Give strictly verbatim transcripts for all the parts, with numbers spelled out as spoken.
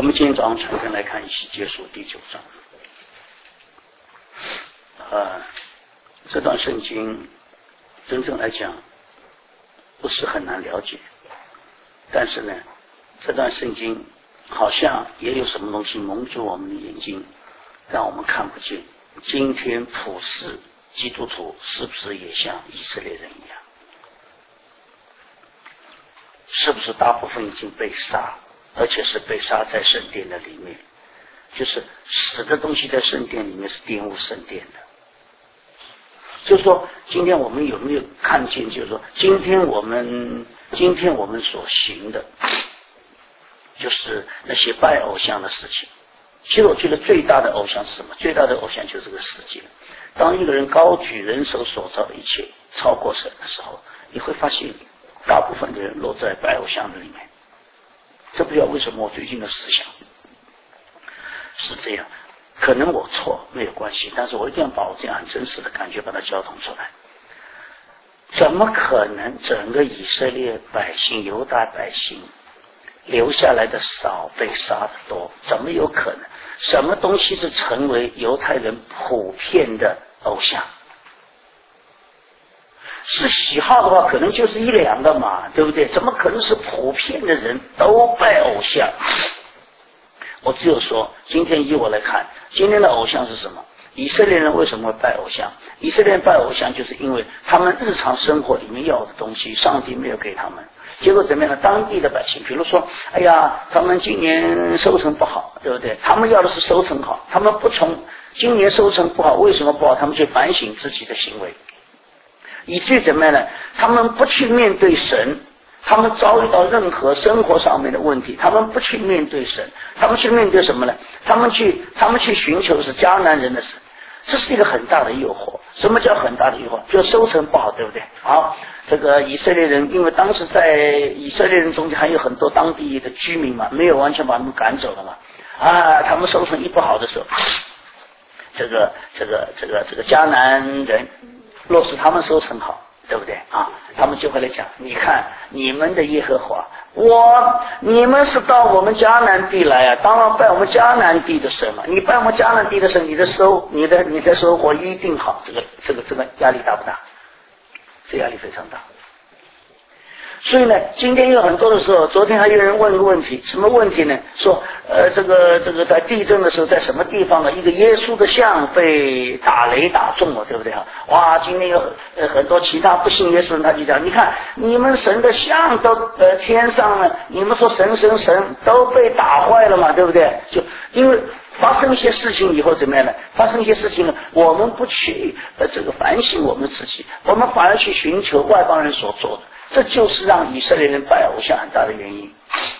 我们今天早上全篇来看以西结书第九章。呃，这段圣经真正来讲不是很难了解，但是呢，这段圣经好像也有什么东西蒙住我们的眼睛，让我们看不见。今天普世基督徒是不是也像以色列人一样？是不是大部分已经被杀，而且是被杀在圣殿的里面？就是死的东西在圣殿里面是玷污圣殿的。就是说，今天我们有没有看见？就是说，今天我们今天我们所行的，就是那些拜偶像的事情。其实我觉得最大的偶像是什么？最大的偶像就是这个世界。当一个人高举人手所造的一切超过神的时候，你会发现大部分的人落在拜偶像的里面。这不知道为什么我最近的思想是这样，可能我错没有关系，但是我一定要把我这样很真实的感觉把它交通出来。怎么可能整个以色列百姓犹大百姓留下来的少，被杀的多？怎么有可能？什么东西是成为犹太人普遍的偶像？是喜好的话可能就是一两个嘛，对不对？怎么可能是普遍的人都拜偶像？我只有说，今天以我来看，今天的偶像是什么？以色列人为什么会拜偶像？以色列人拜偶像就是因为他们日常生活里面要的东西上帝没有给他们，结果怎么样呢？当地的百姓，比如说，哎呀，他们今年收成不好，对不对？他们要的是收成好，他们不从今年收成不好，为什么不好？他们去反省自己的行为，以至于怎么样呢？他们不去面对神，他们遭遇到任何生活上面的问题，他们不去面对神，他们去面对什么呢？他们去，他们去寻求的是迦南人的神，这是一个很大的诱惑。什么叫很大的诱惑？就是收成不好，对不对？好，这个以色列人，因为当时在以色列人中间还有很多当地的居民嘛，没有完全把他们赶走了嘛。啊，他们收成一不好的时候，这个这个这个这个迦南人，若是他们收成好，对不对啊？他们就会来讲，你看你们的耶和华，我你们是到我们迦南地来啊，当然拜我们迦南地的神嘛。你拜我们迦南地的神，你的收你的你的生活一定好。这个这个这个压力大不大？这压力非常大。所以呢，今天有很多的时候，昨天还有人问一个问题，什么问题呢？说，呃，这个这个在地震的时候，在什么地方呢？一个耶稣的像被打雷打中了，对不对哈？哇，今天有呃很多其他不信耶稣的人，他就讲，你看你们神的像都呃天上呢，你们说神神神都被打坏了嘛，对不对？就因为发生一些事情以后怎么样呢？发生一些事情呢，我们不去呃这个反省我们自己，我们反而去寻求外邦人所做的。这就是让以色列人拜偶像很大的原因。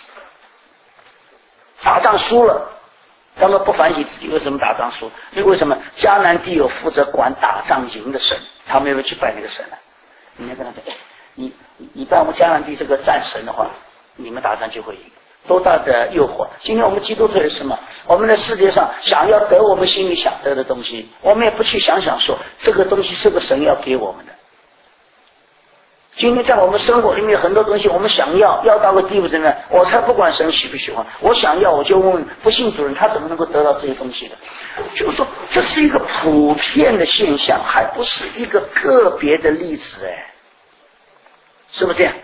打仗输了，他们不反省自己为什么打仗输，因为为什么迦南地有负责管打仗赢的神，他们有没有去拜那个神呢？你要跟他说，哎，你你拜我们迦南地这个战神的话，你们打仗就会赢。多大的诱惑！今天我们基督徒是什么？我们在世界上想要得我们心里想得的东西，我们也不去想想说这个东西是不是神要给我们的。今天在我们生活里面很多东西我们想要要到个地步怎么样？我才不管神喜不喜欢，我想要我就问问不信主人他怎么能够得到这些东西的？就是说这是一个普遍的现象，还不是一个个别的例子，哎，是不是这样？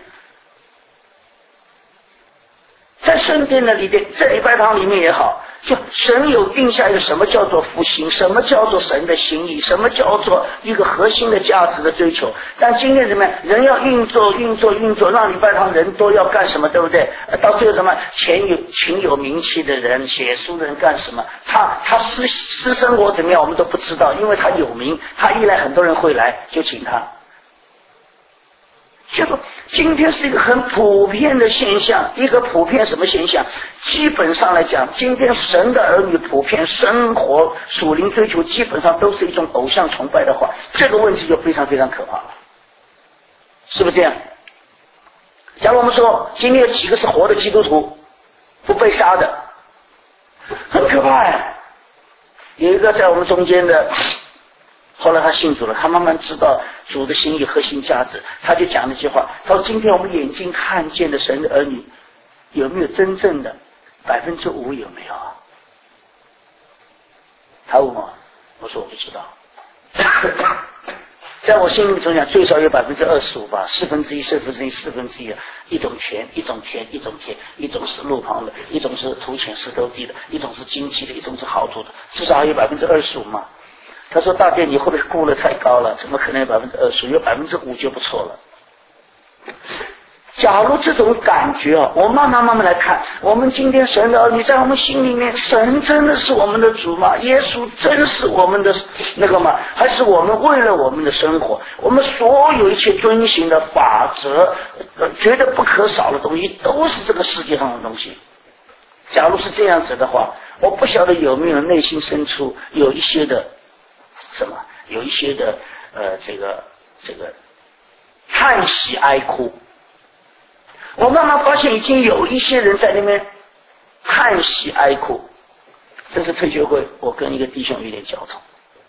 在圣殿的里面，在礼拜堂里面也好，就神有定下一个什么叫做复兴，什么叫做神的心意，什么叫做一个核心的价值的追求。但今天怎么样？人要运作运作运作，让礼拜堂人多要干什么，对不对？到最后什么钱有情有名气的人，写书的人干什么？他他私私生活怎么样我们都不知道，因为他有名，他一来很多人会来就请他。就说今天是一个很普遍的现象，一个普遍什么现象？基本上来讲，今天神的儿女普遍生活属灵追求基本上都是一种偶像崇拜的话，这个问题就非常非常可怕了，是不是这样？假如我们说今天有几个是活的基督徒不被杀的，很可怕呀。有一个在我们中间的，后来他信主了，他慢慢知道主的心意核心价值，他就讲那句话，他说今天我们眼睛看见的神的儿女有没有真正的百分之五有没有啊？他问我，我说我不知道。在我心里总讲，最少有百分之二十五吧，四分之一、四分之一、四分之一，一种田，一种田，一种田，一种是路旁的，一种是土浅石头地的，一种是荆棘的，一种是好土的，至少还有百分之二十五嘛。他说：“大爹，你会不会估得太高了？怎么可能有百分之二十五？有百分之五就不错了。”假如这种感觉啊，我慢慢慢慢来看，我们今天神的儿女在我们心里面，神真的是我们的主吗？耶稣真是我们的那个吗？还是我们为了我们的生活，我们所有一切遵循的法则，呃，绝对不可少的东西，都是这个世界上的东西。假如是这样子的话，我不晓得有没有内心深处有一些的什么，有一些的呃，这个这个叹息哀哭。我慢慢发现，已经有一些人在那边叹息哀哭。这次退休会，我跟一个弟兄有点交通，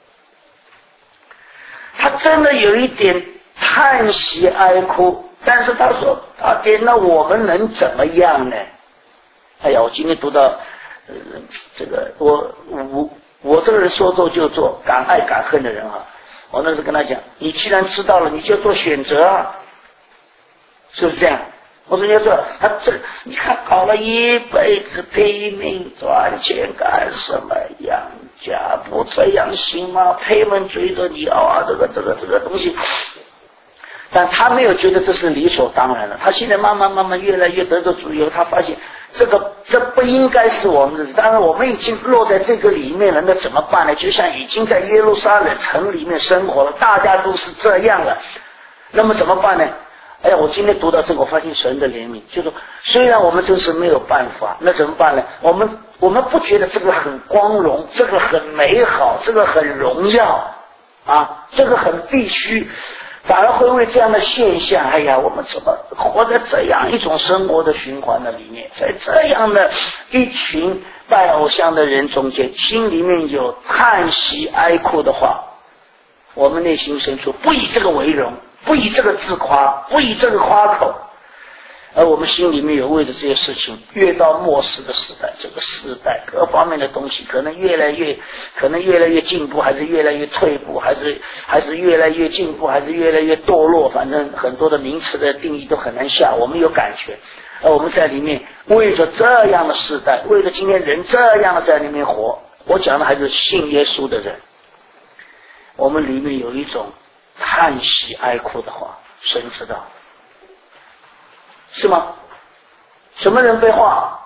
他真的有一点叹息哀哭，但是他说：“大爹，那我们能怎么样呢？”哎呀，我今天读到，呃，这个我我我这个人说做就做，敢爱敢恨的人啊，我那时跟他讲：“你既然知道了，你就做选择啊，是不是这样？”我说：“你说他这，你看搞了一辈子拼命赚钱干什么？养家不这样行吗？赔门追着你啊，这个这个这个东西。”但他没有觉得这是理所当然的。他现在慢慢慢慢越来越得着主以后，他发现这个这不应该是我们的。当然，我们已经落在这个里面了，那怎么办呢？就像已经在耶路撒冷城里面生活了，大家都是这样了，那么怎么办呢？哎呀，我今天读到这个，我发现神的怜悯，就是说虽然我们真是没有办法，那怎么办呢？我们我们不觉得这个很光荣，这个很美好，这个很荣耀啊，这个很必须，反而会为这样的现象，哎呀，我们怎么活在这样一种生活的循环的里面，在这样的一群拜偶像的人中间，心里面有叹息哀哭的话，我们内心深处不以这个为荣，不以这个自夸，不以这个夸口，而我们心里面有为着这些事情，越到末世的时代，这个时代各方面的东西可能越来越，可能越来越进步，还是越来越退步，还是还是越来越进步，还是越来越堕落，反正很多的名词的定义都很难下，我们有感觉。而我们在里面为着这样的时代，为着今天人这样的在里面活，我讲的还是信耶稣的人，我们里面有一种叹息哀哭的话，神知道，是吗？什么人被化？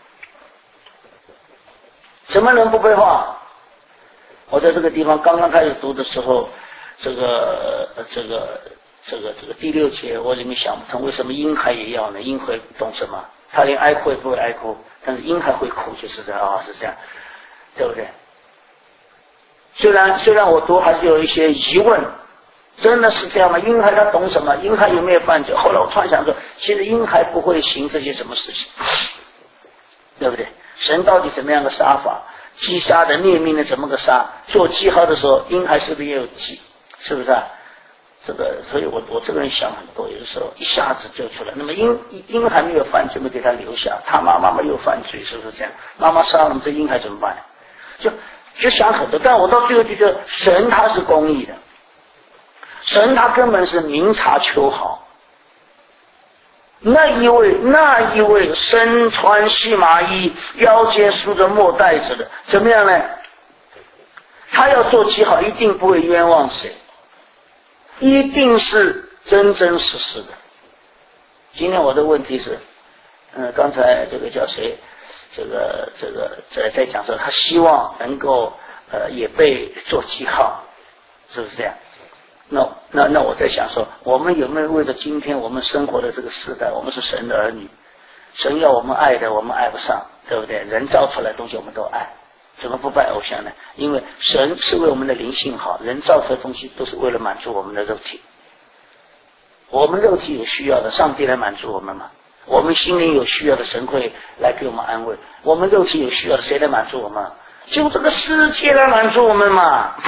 什么人不被化？我在这个地方刚刚开始读的时候，这个这个这个这个第六节，我里面想不通，为什么婴孩也要呢？婴孩懂什么？他连哀哭也不会哀哭，但是婴孩会哭，就是这样啊、哦，是这样，对不对？虽然虽然我读还是有一些疑问。真的是这样吗？婴孩他懂什么？婴孩有没有犯罪？后来我突然想说，其实婴孩不会行这些什么事情，对不对？神到底怎么样的杀法？击杀的灭命的怎么个杀？做记号的时候，婴孩是不是也有记？是不是啊？这个，所以我我这个人想很多，有的时候一下子就出来。那么婴婴孩没有犯罪，没给他留下，他妈妈没有犯罪，是不是这样？妈妈杀了，这婴孩怎么办？就就想很多，但我到最后就觉得神他是公义的。神他根本是明察秋毫，那一位那一位身穿细麻衣，腰间束着墨带子的，怎么样呢？他要做记号，一定不会冤枉谁，一定是真真实实的。今天我的问题是，嗯，刚才这个叫谁？这个这个在在讲说，他希望能够呃也被做记号，是不是这样？那那那我在想说，我们有没有为了今天我们生活的这个时代，我们是神的儿女，神要我们爱的我们爱不上，对不对？人造出来的东西我们都爱，怎么不拜偶像呢？因为神是为我们的灵性好，人造出来的东西都是为了满足我们的肉体，我们肉体有需要的，上帝来满足我们嘛。我们心灵有需要的，神会来给我们安慰。我们肉体有需要的，谁来满足我们？就这个世界来满足我们嘛。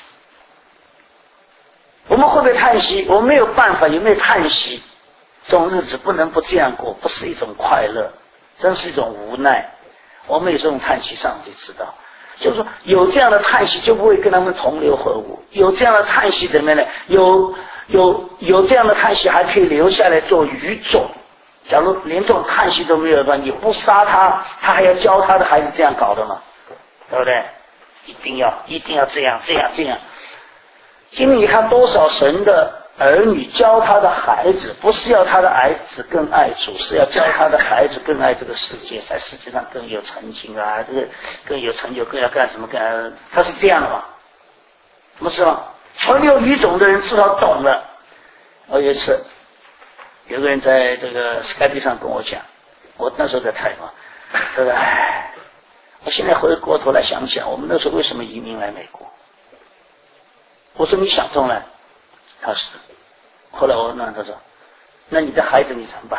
我们会不会叹息？我们没有办法，有没有叹息？这种日子不能不这样过，不是一种快乐，真是一种无奈。 我们有这种叹息，上帝知道。就是说，有这样的叹息，就不会跟他们同流合污。有这样的叹息怎么样呢？有有有这样的叹息，还可以留下来做余种。假如连这种叹息都没有的话，你不杀他，他还要教他的孩子这样搞的吗？对不对？一定要一定要这样这样这样。今天你看多少神的儿女教他的孩子，不是要他的孩子更爱主，是要教他的孩子更爱这个世界，在世界上更有成就啊，这个更有成就，更要干什么干？他是这样的吗？不是吗？存有余种的人至少懂了。我有一次，有个人在这个 Skype 上跟我讲，我那时候在台湾，他说：“哎，我现在回过头来想想，我们那时候为什么移民来美国？”我说：“你想通了。”他是。后来我问他，他说：“那你的孩子你怎么办？”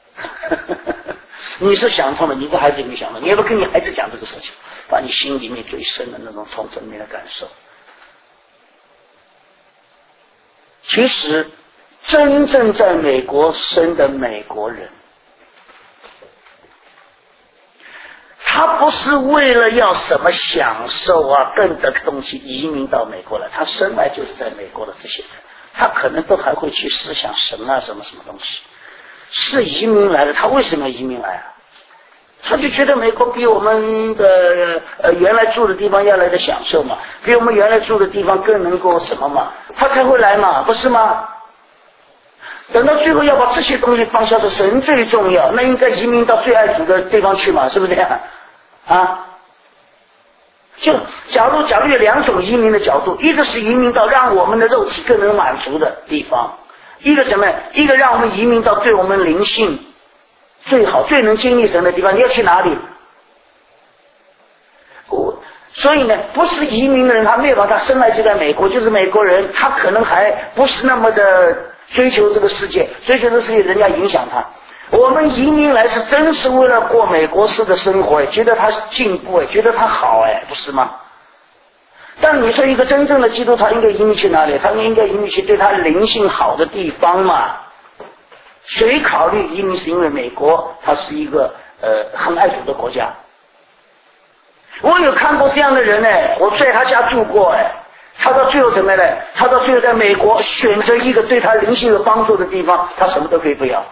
你是想通了，你的孩子没想通，你要不跟你孩子讲这个事情，把你心里面最深的那种从正面的感受。其实真正在美国生的美国人，他不是为了要什么享受啊更的东西移民到美国来，他生来就是在美国的这些人，他可能都还会去思想神啊什么什么东西，是移民来的。他为什么要移民来啊？他就觉得美国比我们的呃原来住的地方要来的享受嘛，比我们原来住的地方更能够什么嘛，他才会来嘛，不是吗？等到最后要把这些东西放下，是神最重要，那应该移民到最爱主的地方去嘛，是不是这样啊？就假如假如有两种移民的角度，一个是移民到让我们的肉体更能满足的地方，一个什么？一个让我们移民到对我们灵性最好最能经历神的地方，你要去哪里？我所以呢，不是移民的人，他没有把他生来就在美国，就是美国人，他可能还不是那么的追求这个世界，追求这个世界人家影响他。我们移民来是真是为了过美国式的生活，觉得他进步，觉得他好，哎，不是吗？但你说一个真正的基督徒应该移民去哪里？他应该移民去对他灵性好的地方嘛。谁考虑移民是因为美国它是一个呃很爱主的国家？我有看过这样的人哎，我在他家住过哎，他到最后怎么呢？他到最后在美国选择一个对他灵性有帮助的地方，他什么都可以不要。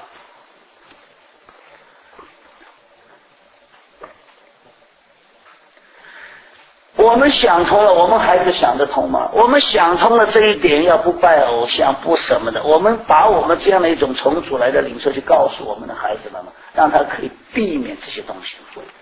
我们想通了，我们孩子想得通吗？我们想通了这一点，要不拜偶像，不什么的，我们把我们这样的一种从主来的领受去告诉我们的孩子们，让他可以避免这些东西。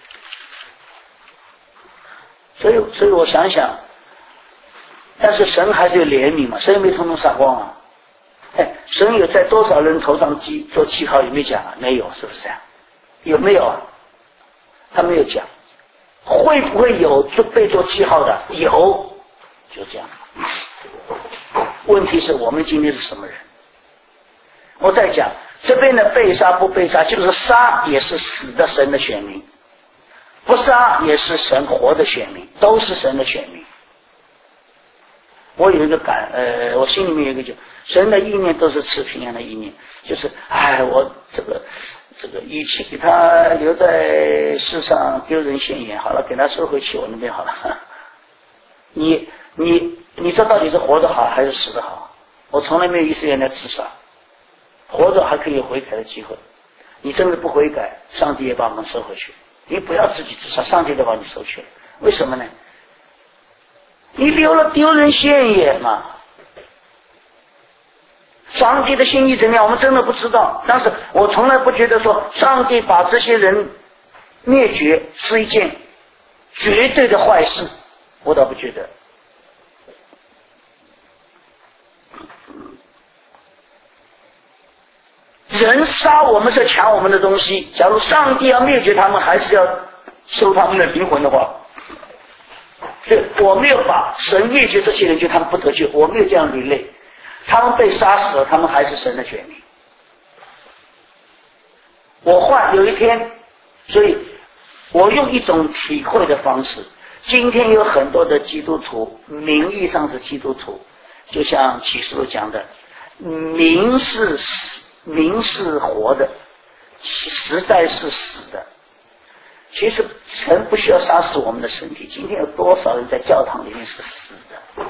所以，所以我想想，但是神还是有怜悯嘛，神也没通通撒光啊。哎，神有在多少人头上记做记号，有没有讲啊？没有，是不是啊？有没有啊？他没有讲。会不会有就被做记号的？有，就这样。问题是我们今天是什么人？我再讲，这边的被杀不被杀，就是杀也是死的神的选民，不杀也是神活的选民，都是神的选民。我有一个感，呃，我心里面有一个就，神的意念都是赐平安的意念，就是，哎，我这个。这个与其给他留在世上丢人现眼，好了，给他收回去我那边好了。你你你这到底是活得好还是死得好？我从来没有一次原来自杀，活着还可以有悔改的机会。你真的不悔改，上帝也把我们收回去。你不要自己自杀，上帝都把你收去了。为什么呢？你留了丢人现眼嘛。上帝的心意怎么样？我们真的不知道。但是我从来不觉得说上帝把这些人灭绝是一件绝对的坏事，我倒不觉得。人杀我们是抢我们的东西，假如上帝要灭绝他们，还是要收他们的灵魂的话，所以我没有把神灭绝这些人，就他们不得救，我没有这样履类。他们被杀死了，他们还是神的选民。我换有一天，所以我用一种体会的方式。今天有很多的基督徒，名义上是基督徒，就像启示录讲的，名是死，名是活的，实在是死的。 其实神不需要杀死我们的身体。今天有多少人在教堂里面是死的，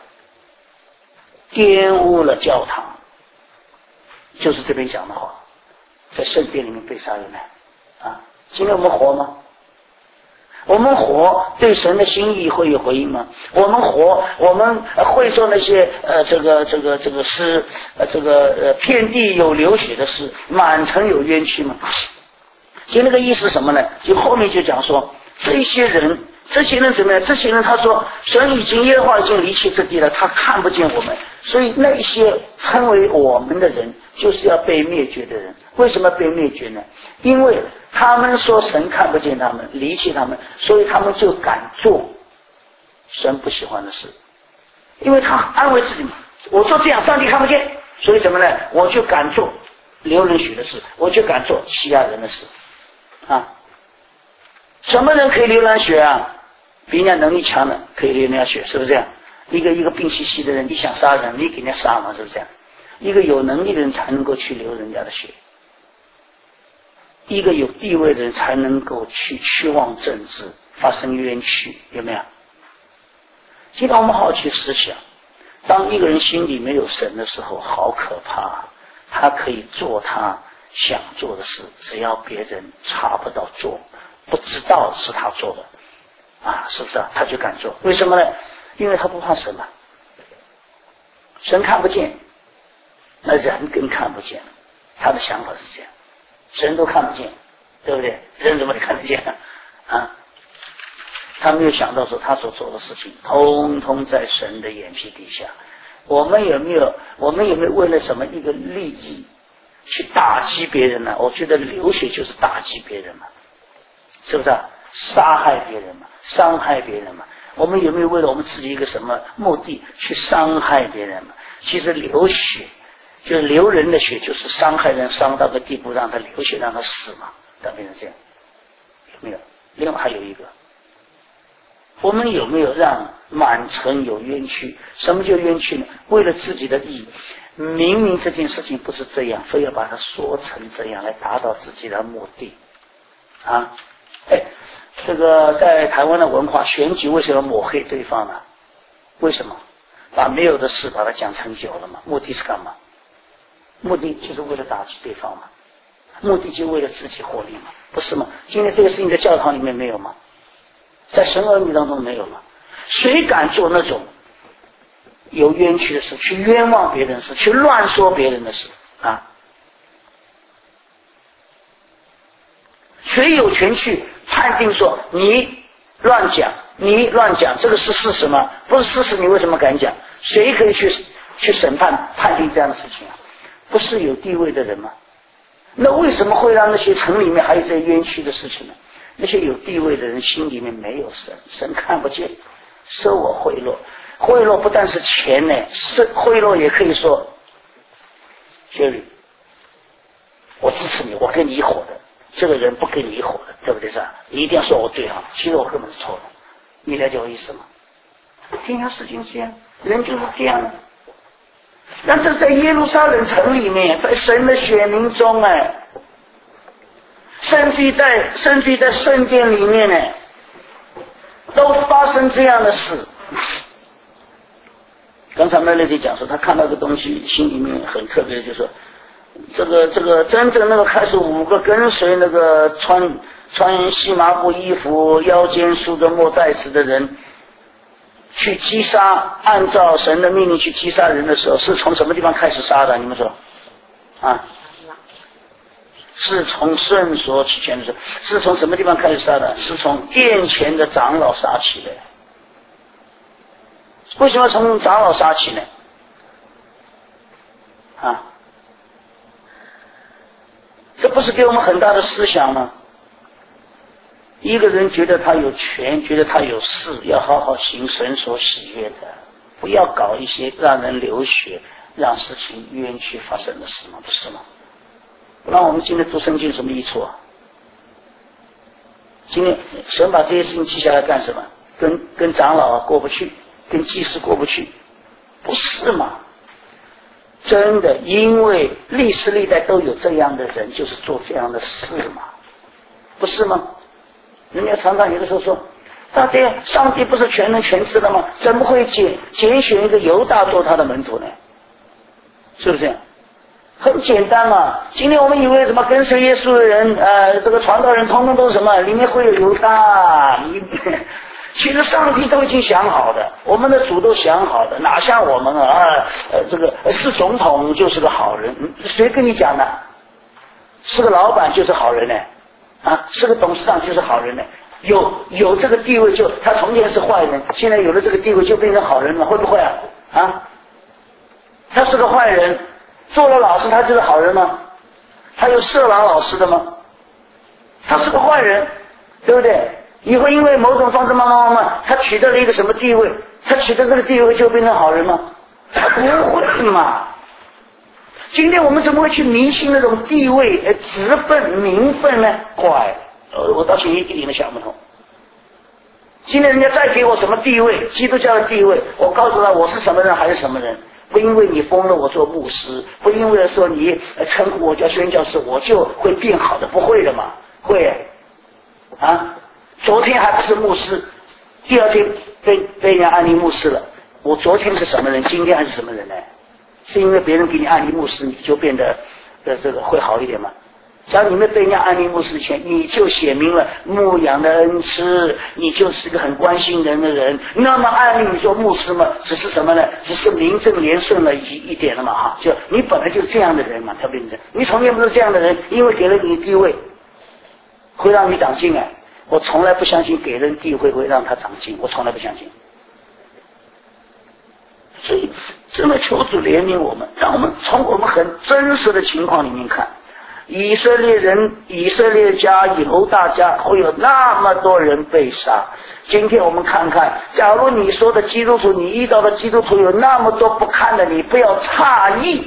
玷污了教堂，就是这边讲的话，在圣殿里面被杀人了啊！今天我们活吗？我们活对神的心意会有回应吗？我们活，我们会做那些呃这个这个这个诗，呃这个呃遍地有流血的事，满城有冤屈吗？其实那个意思是什么呢？就后面就讲说，这些人，这些人怎么样？这些人他说，神已经耶和华已经离弃这地了，他看不见我们，所以那些称为我们的人，就是要被灭绝的人。为什么被灭绝呢？因为他们说神看不见他们，离弃他们，所以他们就敢做神不喜欢的事，因为他安慰自己，我做这样上帝看不见，所以怎么呢？我就敢做流人血的事，我就敢做欺压人的事啊！什么人可以流人血啊？比人家能力强的可以流人家血，是不是这样？一个一个病兮兮的人，你想杀人，你给人家杀嘛，是不是这样？一个有能力的人才能够去流人家的血，一个有地位的人才能够去屈枉政治，发生冤屈，有没有？今天我们好好去思想，当一个人心里没有神的时候，好可怕。他可以做他想做的事，只要别人查不到做，不知道是他做的啊，是不是啊？他就敢做。为什么呢？因为他不怕神嘛。神看不见，那人更看不见。他的想法是这样，神都看不见，对不对？人怎么看得见啊？他没有想到说他所做的事情通通在神的眼皮底下。我们有没有我们有没有为了什么一个利益去打击别人呢？我觉得流血就是打击别人嘛，是不是啊？杀害别人嘛，伤害别人嘛。我们有没有为了我们自己一个什么目的去伤害别人嘛？其实流血就是流人的血，就是伤害人伤到个地步，让他流血让他死嘛，变成这样。有没有？另外还有一个，我们有没有让满城有冤屈？什么叫冤屈呢？为了自己的利益，明明这件事情不是这样，非要把它说成这样来达到自己的目的啊！哎，这个在台湾的文化，选举为什么抹黑对方呢？为什么？把没有的事把它讲成有了嘛？目的是干嘛？目的就是为了打击对方嘛，目的就为了自己获利嘛，不是吗？今天这个事情在教堂里面没有吗？在神儿女当中没有吗？谁敢做那种有冤屈的事，去冤枉别人的事，去乱说别人的事啊？谁有权去判定说你乱讲，你乱讲，这个是事实吗？不是事实，你为什么敢讲？谁可以去去审判判定这样的事情啊？不是有地位的人吗？那为什么会让那些城里面还有这些冤屈的事情呢？那些有地位的人心里面没有神，神看不见，收我贿赂，贿赂不但是钱呢，是贿赂也可以说 Jerry 我支持你，我跟你一伙的，这个人不跟你一伙的，对不对？是吧？你一定要说我对啊，其实我根本是错的，你了解我意思吗？天下事情是这样，人就是这样。那这在耶路撒冷城里面，在神的选民中哎，甚至在甚至在圣殿里面呢，都发生这样的事。刚才麦乐迪讲说，他看到个东西，心里面很特别，就是说，这个这个真正那个开始五个跟随那个穿穿细麻布衣服、腰间束着墨带子的人，去击杀，按照神的命令去击杀人的时候，是从什么地方开始杀的？你们说，啊？是从圣所起前的时候，是从什么地方开始杀的？是从殿前的长老杀起的。为什么从长老杀起呢？啊，这不是给我们很大的思想吗？一个人觉得他有权，觉得他有势，要好好行神所喜悦的，不要搞一些让人流血、让事情冤屈发生的事吗？不是吗？不然我们今天读圣经有什么益处啊？今天神把这些事情记下来干什么？跟跟长老啊过不去，跟祭司过不去，不是吗？真的，因为历史历代都有这样的人，就是做这样的事嘛，不是吗？ 人家常常有的时候说，大爹，上帝不是全能全知的吗？怎么会拣拣选一个犹大做他的门徒呢？是不是？很简单嘛。今天我们以为什么跟随耶稣的人，呃，这个传道人通通都是什么？里面会有犹大。你其实上帝都已经想好的，我们的主都想好的，哪像我们啊？呃，这个是总统就是个好人，谁跟你讲的？是个老板就是好人呢？啊，是个董事长就是好人呢？有有这个地位就他从前是坏人，现在有了这个地位就变成好人了，会不会啊？啊，他是个坏人，做了老师他就是好人吗？还有色狼老师的吗？他是个坏人，对不对？以后因为某种方式慢慢慢慢他取得了一个什么地位，他取得这个地位就变成好人吗？他不会嘛。今天我们怎么会去迷信那种地位、呃职分、名分呢？怪，呃，我到现在一点都想不通。今天人家再给我什么地位，基督教的地位，我告诉他我是什么人还是什么人，不因为你封了我做牧师，不因为说你称呼我叫宣教师，我就会变好的，不会的嘛，会啊！昨天还不是牧师，第二天被被人家安利牧师了。我昨天是什么人，今天还是什么人呢？是因为别人给你安利牧师，你就变得呃这个会好一点吗？只要你没被人家安利牧师前，你就写明了牧养的恩赐，你就是个很关心人的人。那么安利你做牧师嘛，只是什么呢？只是名正言顺了一一点了嘛哈。就你本来就是这样的人嘛，特别是你从前不是这样的人，因为给了你地位，会让你长进哎。我从来不相信给人地位会让他长进，我从来不相信。所以真的求主怜悯我们，让我们从我们很真实的情况里面看，以色列人、以色列家、犹大家会有那么多人被杀。今天我们看看，假如你说的基督徒，你遇到的基督徒有那么多不堪的，你不要诧异。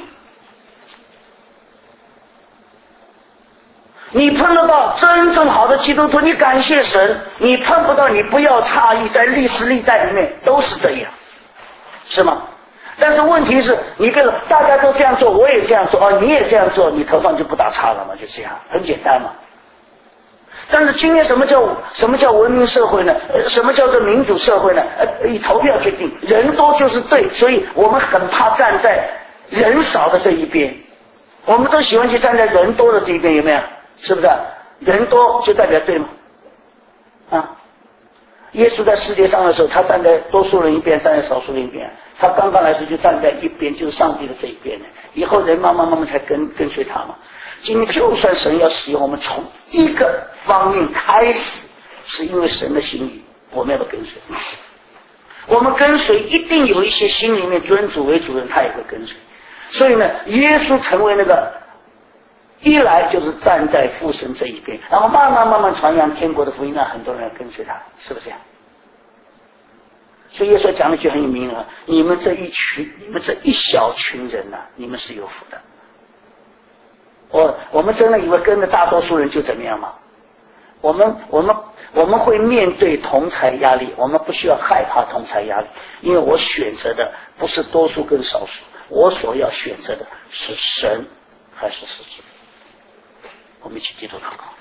你碰得到真正好的基督徒，你感谢神；你碰不到，你不要诧异，在历史历代里面都是这样，是吗？但是问题是，你跟大家都这样做，我也这样做，哦，你也这样做，你头上就不打叉了嘛，就这样，很简单嘛。但是今天什么叫什么叫文明社会呢？什么叫做民主社会呢？呃，以投票决定，人多就是对，所以我们很怕站在人少的这一边，我们都喜欢去站在人多的这一边，有没有？是不是？人多就代表对吗？啊，耶稣在世界上的时候，他站在多数人一边，站在少数人一边。他刚刚来时就站在一边，就是上帝的这一边的。以后人慢慢慢慢才跟跟随他嘛。今天就算神要使用我们，从一个方面开始，是因为神的心意，我们要不跟随。我们跟随一定有一些心里面尊主为主人，他也会跟随。所以呢，耶稣成为那个一来就是站在父神这一边，然后慢慢慢慢传扬天国的福音，让很多人要跟随他，是不是这样？所以耶稣讲了一句很有名啊，你们这一群，你们这一小群人呐、啊，你们是有福的。我我们真的以为跟着大多数人就怎么样吗？我们我们我们会面对同侪压力，我们不需要害怕同侪压力，因为我选择的不是多数跟少数，我所要选择的是神还是世界。我们一起低头祷告。